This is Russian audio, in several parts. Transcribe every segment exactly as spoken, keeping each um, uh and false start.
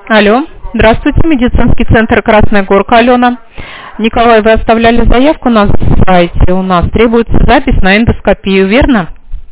Алло, здравствуйте, медицинский центр Красная Горка, Алена. Николай, вы оставляли заявку на сайте, у нас требуется запись на эндоскопию, верно?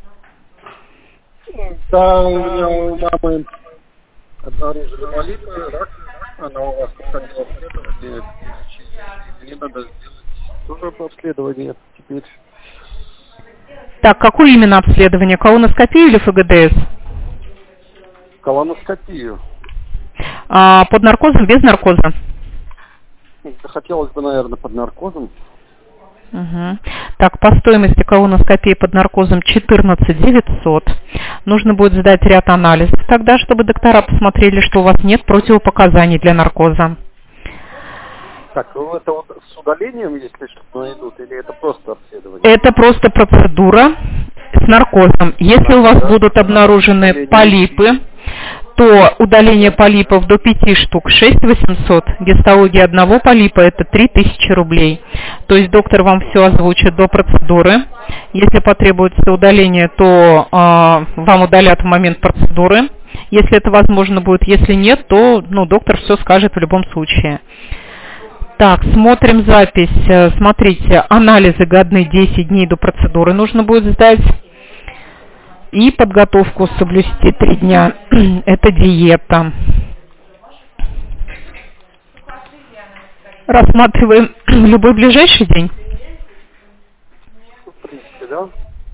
Да, у меня у мамы обнаружили полипы, рак, она у вас проходила обследование, мне надо сделать тоже обследование теперь. Так, какое именно обследование, колоноскопию или эф гэ дэ эс? Колоноскопию. А, под наркозом, без наркоза? Хотелось бы, наверное, под наркозом. Угу. Так, по стоимости колоноскопии под наркозом четырнадцать девятьсот. Нужно будет сдать ряд анализов тогда, чтобы доктора посмотрели, что у вас нет противопоказаний для наркоза. Так, ну это вот с удалением, если что-то найдут, или это просто обследование? Это просто процедура с наркозом. Если у вас будут обнаружены полипы, то удаление полипов до пяти штук шесть тысяч восемьсот, гистология одного полипа это три тысячи рублей. То есть доктор вам все озвучит до процедуры. Если потребуется удаление, то э, вам удалят в момент процедуры. Если это возможно будет, если нет, то ну, доктор все скажет в любом случае. Так, смотрим запись. Смотрите, анализы годны десять дней до процедуры нужно будет сдать. И подготовку соблюсти три дня. Это диета. Рассматриваем любой ближайший день. В принципе, да.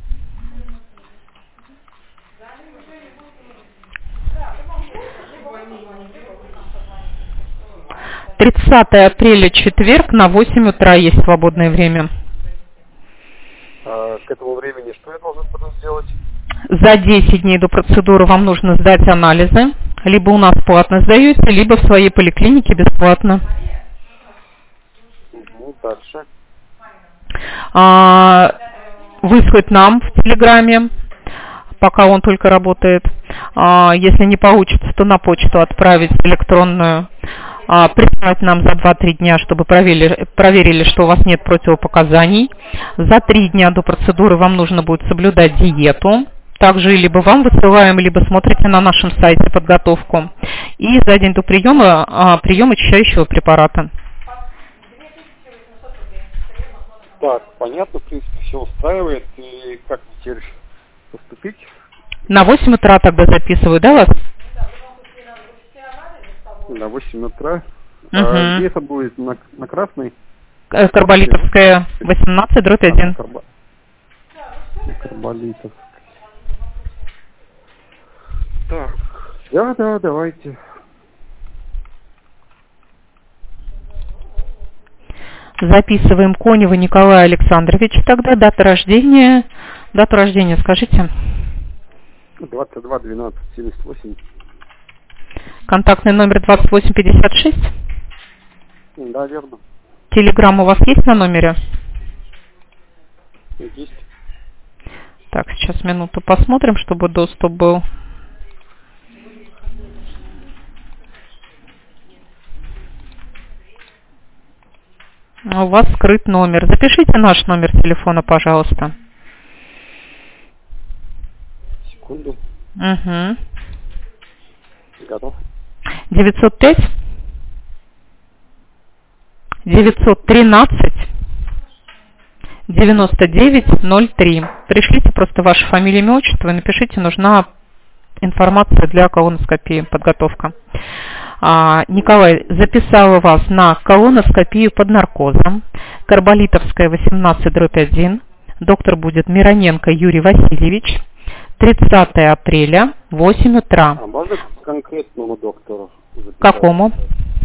тридцатое апреля, четверг, на восемь утра есть свободное время. А к этому времени что я должен буду сделать? За десять дней до процедуры вам нужно сдать анализы. Либо у нас платно сдаете, либо в своей поликлинике бесплатно. Угу, дальше. А, выслать нам в Телеграме, пока он только работает. А, если не получится, то на почту отправить электронную. А, прислать нам за два-три дня, чтобы проверили, проверили, что у вас нет противопоказаний. За три дня до процедуры вам нужно будет соблюдать диету. Также либо вам высылаем, либо смотрите на нашем сайте подготовку. И за день до приема а, прием очищающего препарата. Так, понятно, в принципе, все устраивает. И как теперь поступить? На восемь утра тогда записываю, да, вас? На восемь утра. Угу. А где это будет? На, на Красной? Карболитовская, восемнадцать, дробь один. А, карбо... Карболитовская. Так, да, да, давайте. Записываем Конева Николая Александровича тогда, дата рождения. Дату рождения скажите. двадцать два двенадцать семьдесят восемь. Контактный номер двадцать восемь пятьдесят шесть. Да, верно. Телеграм у вас есть на номере? Есть. Так, сейчас минуту посмотрим, чтобы доступ был. У вас скрыт номер. Запишите наш номер телефона, пожалуйста. Секунду. Угу. Готов. девятьсот пять девятьсот тринадцать девяносто девять ноль три. Пришлите просто вашу фамилию, имя, отчество и напишите, нужна информация для колоноскопии, подготовка. А, Николай, записала вас на колоноскопию под наркозом. Карболитовская, восемнадцать, дробь один. Доктор будет Мироненко Юрий Васильевич. тридцатое апреля, восемь утра. А можно к конкретному доктору записать? Какому?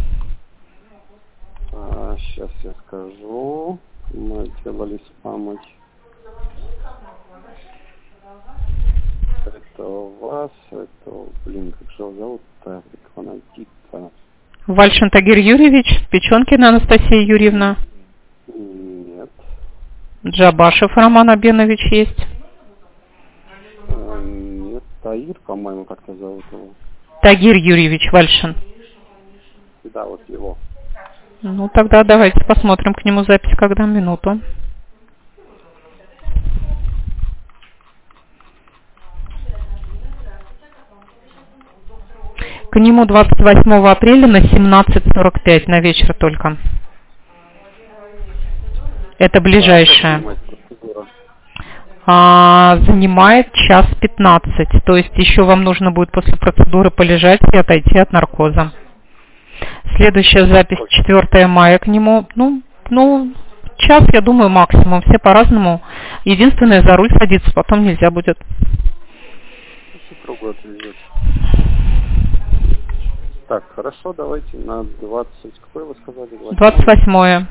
А, сейчас я скажу. Мы делали с мамой. Это у вас, это, блин, как же его зовут-то? Как его найти-то? Вальшин Тагир Юрьевич, Печенкина Анастасия Юрьевна. Нет. Джабашев Роман Абенович есть. А, нет, Таир, по-моему, как-то зовут его. Тагир Юрьевич Вальшин. Да, вот его. Ну, тогда давайте посмотрим к нему запись, когда минуту. К К нему двадцать восьмого апреля на семнадцать сорок пять на вечер только. Это ближайшее. А, занимает час пятнадцать. То есть еще вам нужно будет после процедуры полежать и отойти от наркоза. Следующая запись четвёртого мая к нему. Ну, ну, час, я думаю, максимум. Все по-разному. Единственное, за руль садиться потом нельзя будет. Так, хорошо, давайте на двадцать, какой вы сказали? двадцать восьмое.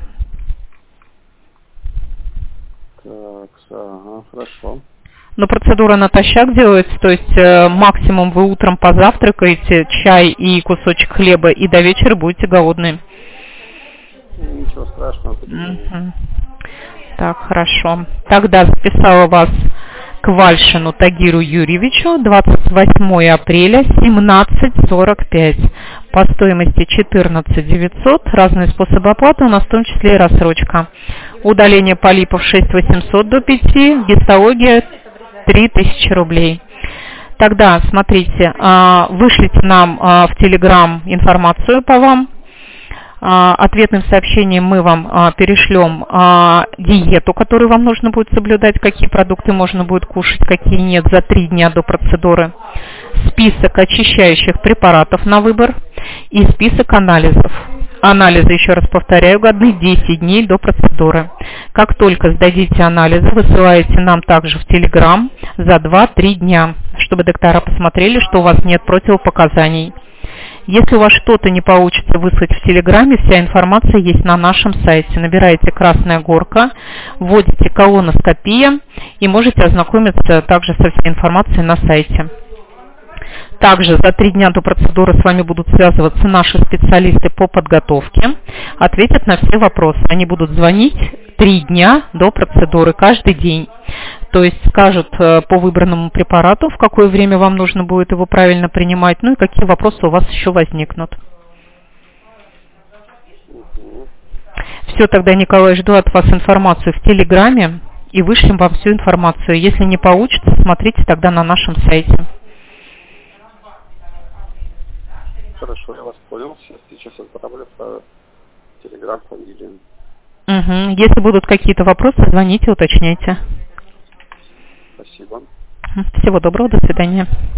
Так, ага, хорошо. Но процедура натощак делается, то есть э, максимум вы утром позавтракаете, чай и кусочек хлеба, и до вечера будете голодны. Ничего страшного. Mm-hmm. Так, хорошо. Тогда записала вас к Вальшину Тагиру Юрьевичу, двадцать восьмого апреля, семнадцать сорок пять. По стоимости четырнадцать девятьсот. Разные способы оплаты, у нас в том числе и рассрочка. Удаление полипов шесть восемьсот до пяти, гистология три тысячи рублей. Тогда, смотрите, вышлите нам в Телеграм информацию по вам. Ответным сообщением мы вам перешлем диету, которую вам нужно будет соблюдать, какие продукты можно будет кушать, какие нет за три дня до процедуры. Список очищающих препаратов на выбор и список анализов. Анализы, еще раз повторяю, годны десять дней до процедуры. Как только сдадите анализы, высылаете нам также в Телеграм за два-три дня, чтобы доктора посмотрели, что у вас нет противопоказаний. Если у вас что-то не получится выслать в Телеграме, вся информация есть на нашем сайте. Набираете «Красная горка», вводите колоноскопия и можете ознакомиться также со всей информацией на сайте. Также за три дня до процедуры с вами будут связываться наши специалисты по подготовке, ответят на все вопросы. Они будут звонить три дня до процедуры каждый день. То есть скажут по выбранному препарату, в какое время вам нужно будет его правильно принимать, ну и какие вопросы у вас еще возникнут. Все, тогда, Николай, жду от вас информацию в Телеграме и вышлем вам всю информацию. Если не получится, смотрите тогда на нашем сайте. Хорошо, я вас понял. Сейчас отправлю по Телеграм фамилию. Угу. Если будут какие-то вопросы, звоните, уточняйте. Спасибо. Всего доброго, до свидания.